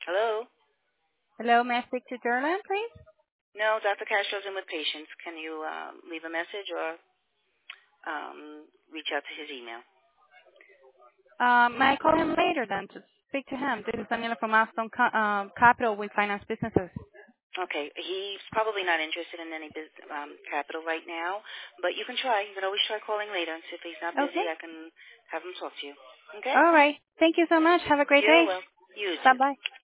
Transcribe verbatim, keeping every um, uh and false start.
Hello? Hello, may I speak to Derlan, please? No, Doctor Castro's in with patients. Can you um, leave a message or um, reach out to his email? Um, may I call him later then to speak to him? This is Daniela from Milestone Co- um, Capital with Finance Businesses. Okay, he's probably not interested in any bus um, capital right now, but you can try. You can always try calling later, and if he's not busy, Okay. I can have him talk to you. Okay? All right. Thank you so much. Have a great You're day. welcome. You too. Bye-bye.